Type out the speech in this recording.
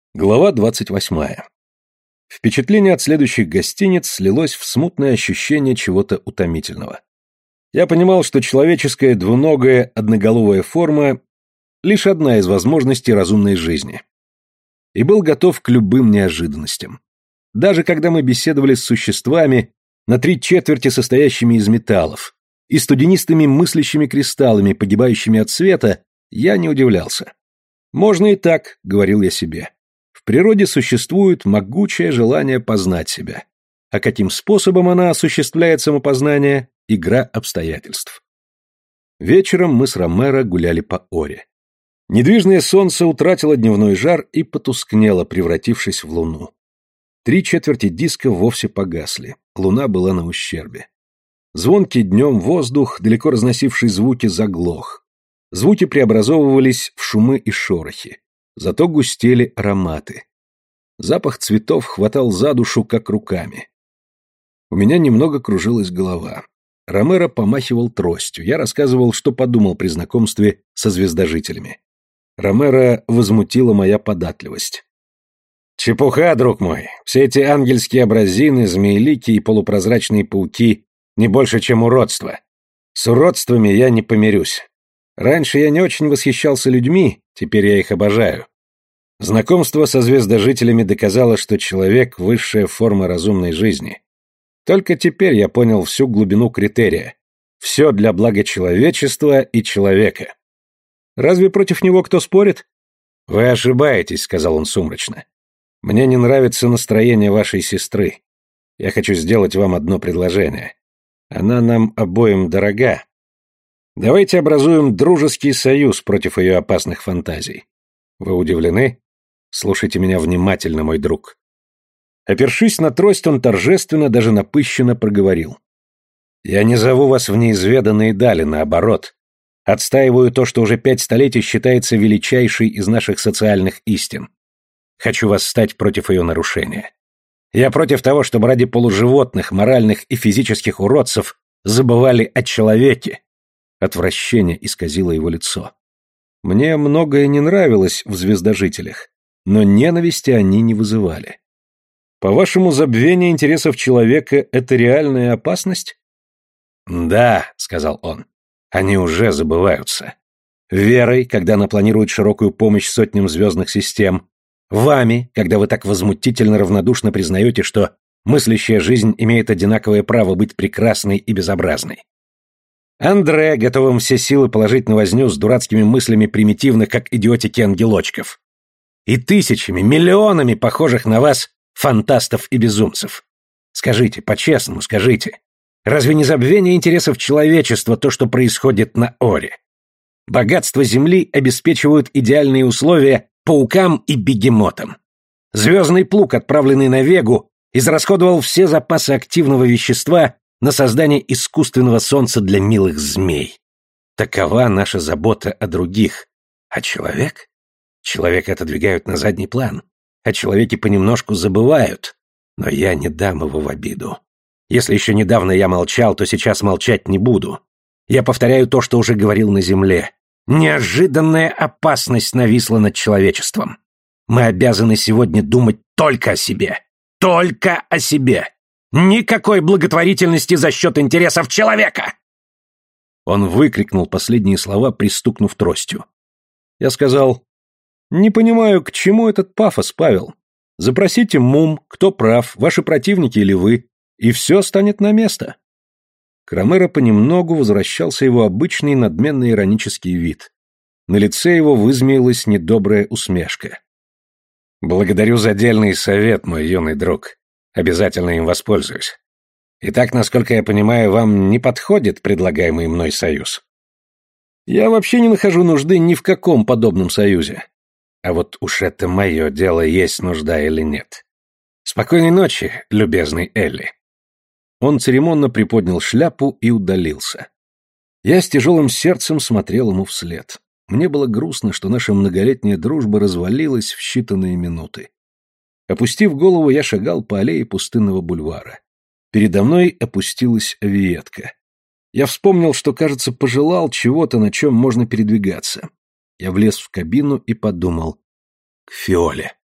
Глава 28. Впечатление от следующих гостиниц слилось в смутное ощущение чего-то утомительного. Я понимал, что человеческая двуногая одноголовая форма — лишь одна из возможностей разумной жизни. И был готов к любым неожиданностям. Даже когда мы беседовали с существами, на 3/4 состоящими из металлов, и студенистыми мыслящими кристаллами, погибающими от света, я не удивлялся. «Можно и так», — говорил я себе. В природе существует могучее желание познать себя. А каким способом она осуществляет самопознание – игра обстоятельств. Вечером мы с Ромеро гуляли по Оре. Недвижное солнце утратило дневной жар и потускнело, превратившись в луну. 3/4 диска вовсе погасли, луна была на ущербе. Звонкий днем воздух, далеко разносивший звуки, заглох. Звуки преобразовывались в шумы и шорохи. Зато густели ароматы. Запах цветов хватал за душу, как руками. У меня немного кружилась голова. Ромеро помахивал тростью. Я рассказывал, что подумал при знакомстве со звездожителями. Ромеро возмутила моя податливость. «Чепуха, друг мой. Все эти ангельские образины, змеелики и полупрозрачные пауки не больше, чем уродство. С уродствами я не помирюсь. Раньше я не очень восхищался людьми, теперь я их обожаю. Знакомство со звездожителями доказало, что человек – высшая форма разумной жизни. Только теперь я понял всю глубину критерия. Все для блага человечества и человека. Разве против него кто спорит? «Вы ошибаетесь», – сказал он сумрачно. «Мне не нравится настроение вашей сестры. Я хочу сделать вам одно предложение. Она нам обоим дорога. Давайте образуем дружеский союз против ее опасных фантазий. Вы удивлены? Слушайте меня внимательно, мой друг». Опершись на трость, он торжественно, даже напыщенно проговорил. «Я не зову вас в неизведанные дали, наоборот. Отстаиваю то, что уже 5 столетий считается величайшей из наших социальных истин. Хочу восстать против ее нарушения. Я против того, чтобы ради полуживотных, моральных и физических уродцев забывали о человеке». Отвращение исказило его лицо. Мне многое не нравилось в звездожителях, но ненависти они не вызывали. По-вашему, забвение интересов человека – это реальная опасность? «Да», – сказал он, – «они уже забываются. Верой, когда она планирует широкую помощь сотням звездных систем, вами, когда вы так возмутительно равнодушно признаете, что мыслящая жизнь имеет одинаковое право быть прекрасной и безобразной. Андре, готовым все силы положить на возню с дурацкими мыслями примитивных, как идиотики ангелочков. И тысячами, миллионами похожих на вас фантастов и безумцев. Скажите, по-честному скажите, разве не забвение интересов человечества то, что происходит на Оре? Богатства Земли обеспечивают идеальные условия паукам и бегемотам. Звездный плуг, отправленный на Вегу, израсходовал все запасы активного вещества на создание искусственного солнца для милых змей. Такова наша забота о других. А человек? Человека отодвигают на задний план. О человеке понемножку забывают. Но я не дам его в обиду. Если еще недавно я молчал, то сейчас молчать не буду. Я повторяю то, что уже говорил на земле. Неожиданная опасность нависла над человечеством. Мы обязаны сегодня думать только о себе. Только о себе. Никакой благотворительности за счет интересов человека!» Он выкрикнул последние слова, пристукнув тростью. Я сказал: «Не понимаю, к чему этот пафос, Павел. Запросите мум, кто прав, ваши противники или вы, и все станет на место». К Ромеро понемногу возвращался его обычный надменный иронический вид. На лице его вызмеилась недобрая усмешка. «Благодарю за дельный совет, мой юный друг. Обязательно им воспользуюсь. Итак, насколько я понимаю, вам не подходит предлагаемый мной союз?» «Я вообще не нахожу нужды ни в каком подобном союзе. А вот уж это мое дело, есть нужда или нет. Спокойной ночи, любезный Элли». Он церемонно приподнял шляпу и удалился. Я с тяжелым сердцем смотрел ему вслед. Мне было грустно, что наша многолетняя дружба развалилась в считанные минуты. Опустив голову, я шагал по аллее пустынного бульвара. Передо мной опустилась авиетка. Я вспомнил, что, кажется, пожелал чего-то, на чем можно передвигаться. Я влез в кабину и подумал: к Фиоле.